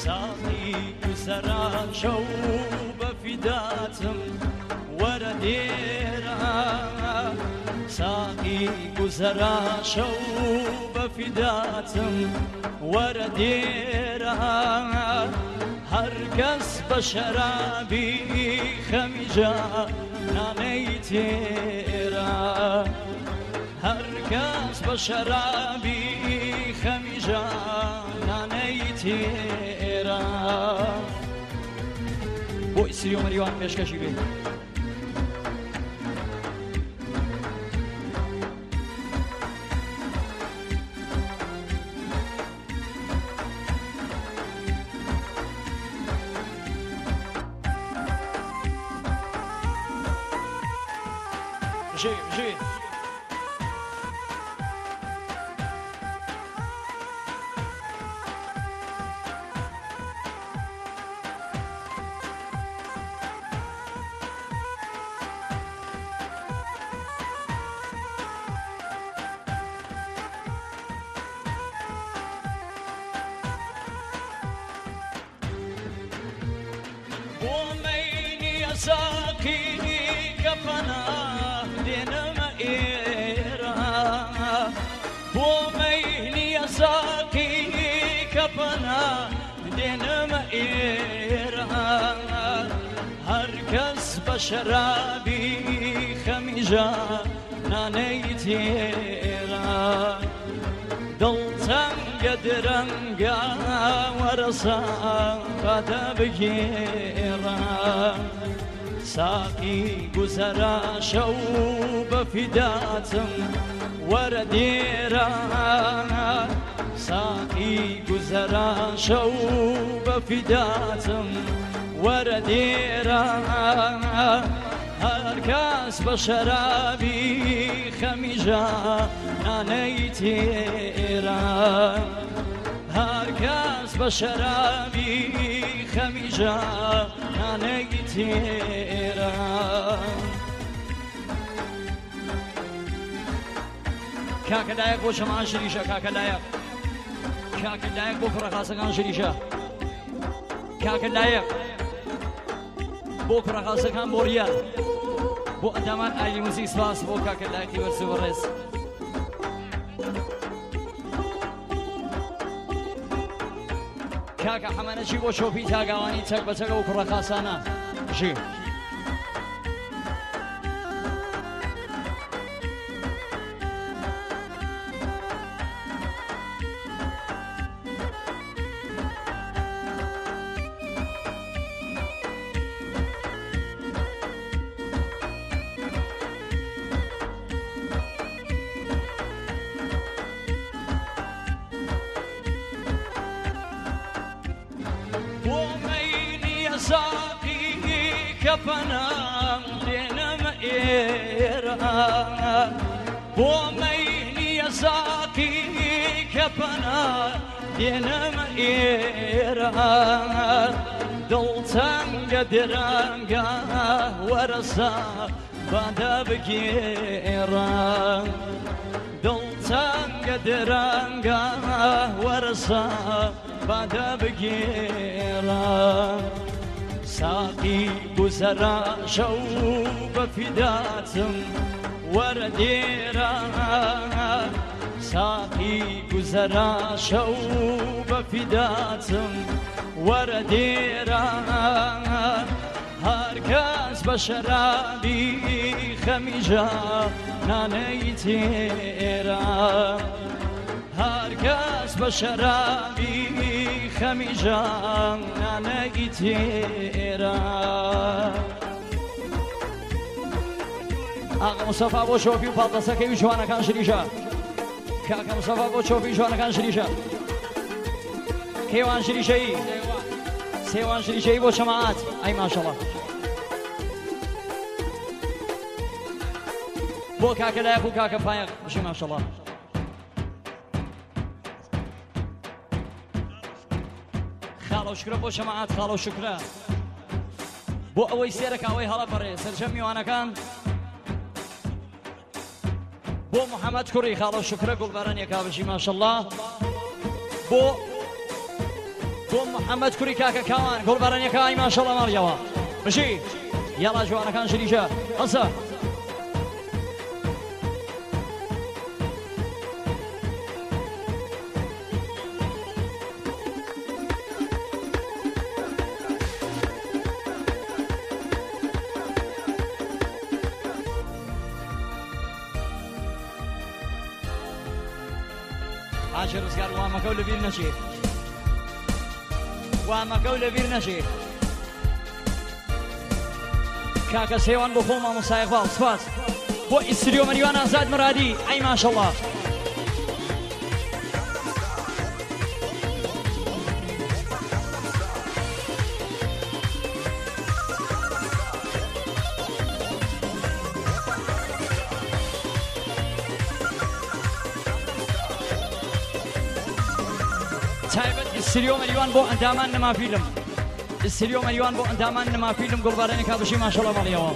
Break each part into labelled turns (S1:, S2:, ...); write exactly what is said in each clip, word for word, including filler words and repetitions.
S1: ساقی گوزەرا شەو بەفیداتم وەرە دێرە ساقی گوزەرا شەو بەفیداتم وەرە دێرە هەرکەس بە شەرابی خەمیجە نانەی تێرە هەرکەس بە شەرابی خەمیجە نانەی تێرە بۆی سری و مەریوان پێشکەشی بێت ژێ ژێ بۆمەینی ساقی کەپەنا دێنەمە ئێرە بۆمەینی ساقی کەپەنا دێنەمە ئێرە هەرکەس بە شەرابی خەمیژە نانەی تێرە دڵتەنگە درەنگە وەرەسە بەدە بگێڕە ساقی گوزەرا شەو بەفیداتم وەرە دێرە ساقی گوزەرا شەو بەفیداتم وەرە دێرە هەرکەس بە شەرابی خەمیژە نانەی تێرە هەرکەس بە شەرابی خەمیژە نانەی تێرە کاکەدایەک بۆ شەمان شریشە کاکەدایەک کاکەدایەک بۆ کوڕەخاسەکان شریشە کاکەدایەک بۆ کوڕەخاسەکان بۆ ڕیال بۆ ئەندامان ئایلی موزیک سپاس بۆ کاکەدایەکی وەرز و بەڕێز کاکە حەمانەچی بۆ شۆپی تاگاوانی چەک بە چەکە و کوڕەخاسانە ژێ ساقی کەپەنام دێنەمە ئێرە بۆمەینیە ساقی کەپەنا دێنەمە ئێرە دڵتەنگە درەنگە وەرەسە بەدە بگێڕە دڵتەنگە درەنگە وەرەسە بەدە بگێڕە ساقی گوزەرا شەو بەفیداتم وەرە دێرە ساقی گوزەرا شەو بەفیداتم وەرە دێرە هەرکەس بە شەرابی خەمیژە نانەی تێرە هەرکەس بە شەرابی خەمیژە نانەی تێرە ئاغا مستەفا بۆ شۆپی و پاڵدەستەکەی و جوانەکان شریشە کاکە مستەفا بۆ چۆپی جوانەکان شریشە کێوان شریشەی سێوان شریشەی بۆ شەماعات ئەی ماشەڵڵا بۆ کاکە لایەق و کاکە پایەق بشی ماشەڵڵا خاڵە و شکرە بۆ شەماعات خاڵە و شکرە بۆ ئەوەی سێرەکە ئەوەی هەڵەپەڕێ سەرجەم میوانەکان بۆ محەممەد کوڕی خاڵە و شکرە گوڵباران یەکا بشی ماشەڵڵا بۆ بۆ محەممەد کوری کاکە کاوان گۆڵبارانەکەی ماشەڵڵا ماڵیەوە بژی یاڵا جوانەکان شریجە هەسە ئاژێ ڕزگار وامەکە و لەبیر نەچێ وامەکە و لەبیر نەچێ کاکە سێوان بۆ خۆڵ مامۆستا ئیقباڵ سپاس بۆ ئیستریۆ مەریوان ئازاد مرادی ئەی ماشەڵڵا تایبەت ئیستریۆ مەریوان بۆ ئەندامان نەمافیلم ئیستریۆ مەریوان بۆ ئەندامان نەمافیلم گوڵبارانێک کابشی ماشەڵڵا ماڵیەوە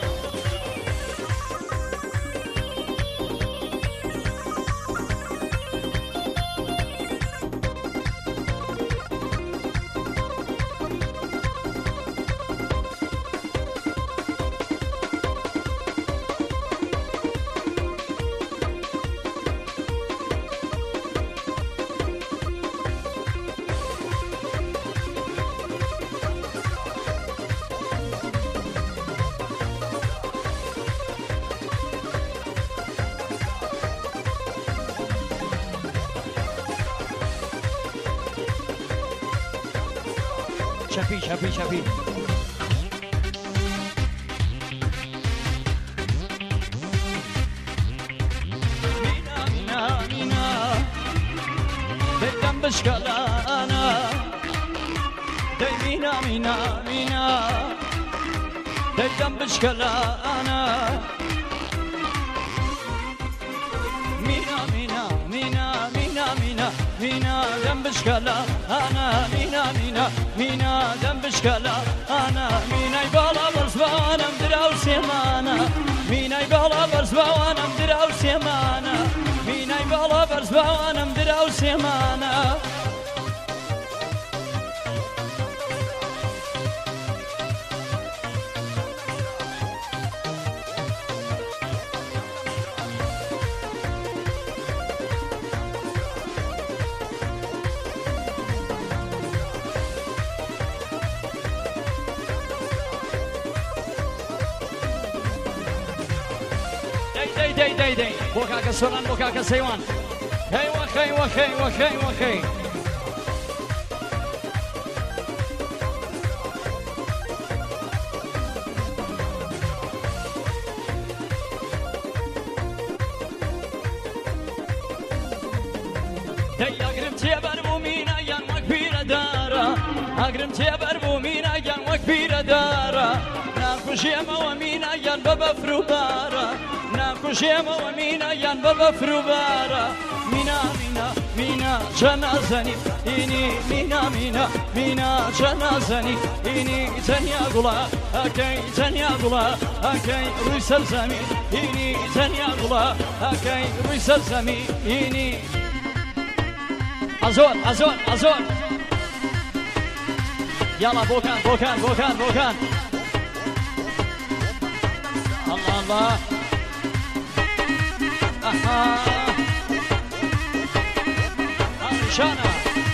S1: شەپی شەپی شەپی مینا مینا مینا دەیدەم بشکەلانە دەی مینا مینا مینا دەیدەم بشکەلانە مینا مینا مینا مینا مینا مینا دەم بشکەلانە مینا مینا مینا دەم بشکەلانە مینای باڵا بەرزبانم دراو سێمانە مینای باڵا بەرزباوانم دراو سێمانە مینای باڵا بەرزباوانم دراو سێمانە دەی دەی دەی بۆ کاکە سۆران بۆ کاکە سەیوان هەی وەخەی وەخەی وەخەی وەخەی دەی ئەگرم تێبەر بوو مینایان وەک پیرەدارە ئەگرم تێبەر بوو مینایان وەک پیرەدارە ناکوژێمەوە مینایان بە بەفر و بارە ناکوژێمەوە مینایان بە بەفر و بارە مینا مینا مینا چە نازەنی ئینی مینا مینا مینا چە نازەنی ئینی تەنیا گوڵە ئەکەی تەنیا گوڵە ئەکەی ڕووی سەر زەمین ئینی تەنیا گوڵە ئەکەی ڕووی سەر زەمین ئینی ئەزۆر ئەزۆر ئەزۆر یاڵا بۆکان بۆکان بۆکان بۆکان الله الله ئەها ئاشانە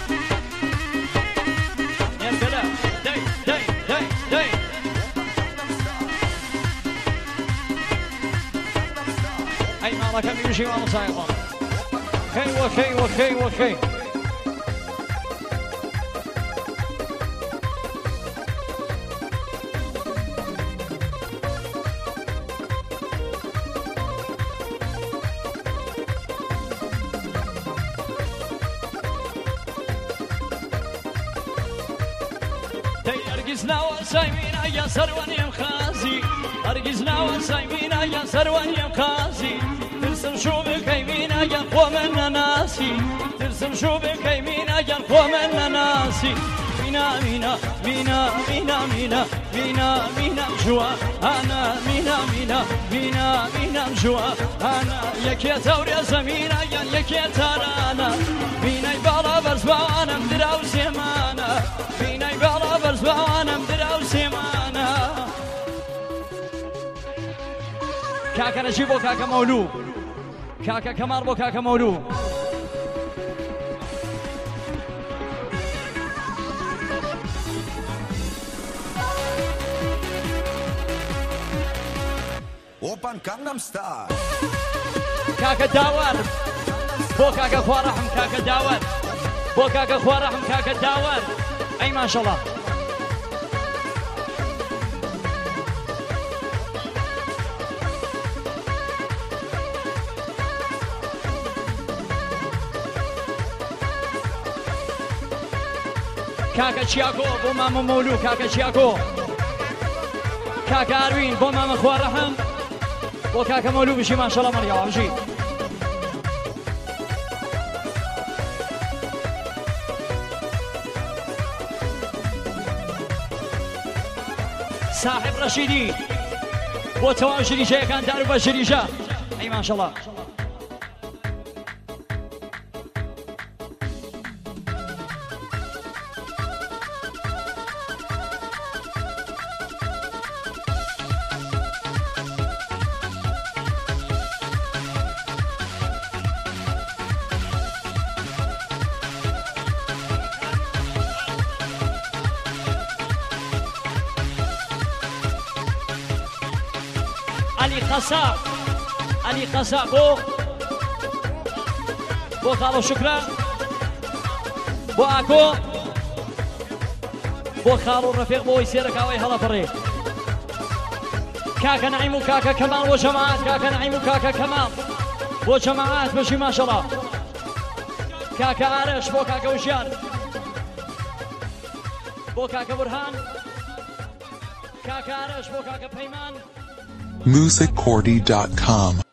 S1: نێرگەلە دەی دەی دەی دەی ئەی ماڵەکەمی وشی مامۆسایەوە خەی وەخەی وەخەی وەخەی هەرگیز ناوە سایمینە یان سەروانیم خازی هەرگیز ناوە سایمینە یان سەروانیم خازی ترسم شو بکەی مینە یان خۆ من نەناسی ترسم شو بکەی مینە یان خۆ من نەناسی مینا مینا مینا مینا مینا مینا مینام جووە ئانا مینا مینا مینا مینام جووە ئانا یەکێتە ورێ زەمینە یان یەکێتە رانە مینای باڵا بەرزبانم دراو سێمانە کاکە نەجیب بۆ کاکە مەولوو کاکە کەماڵ بۆ کاکە مەولوو
S2: Open Gangnam Style
S1: کاکە داوەر بۆ کاکە خوارەحم کاکە داوەر بۆ کاکە خوارەحم کاکە داوەر ئەی ماشەڵڵا کاکە چیاکۆ بۆ مامە مەولوو کاکە چیاکۆ کاکە ئاروین بۆ مامە خوارەحم بۆ کاکە مەولوو بشی ماشەڵڵا مەریەوە بژی صاحب ڕەشیدی بۆ تەواو ژریشەیەکان دار و بە ژریشە ئەی ماشەڵڵا علی قەساب علی قەساب بۆ بۆ خاڵ و شکرە بۆ ئاکۆ بۆ خاڵ و ڕەفیق بۆی سێرەکاوەی هەڵەپڕێ کاکە نەعیم و کاکە کەماڵ بۆ جەماعەت کاکە نەعیم و کاکە کەماڵ بۆ جەماعەت بەشی ماشەڵڵا کاکە ئارەش بۆ کاکە وژیان بۆ کاکە بورهان کاکە ئارەش بۆ کاکە پەیمان
S3: music cordy dot com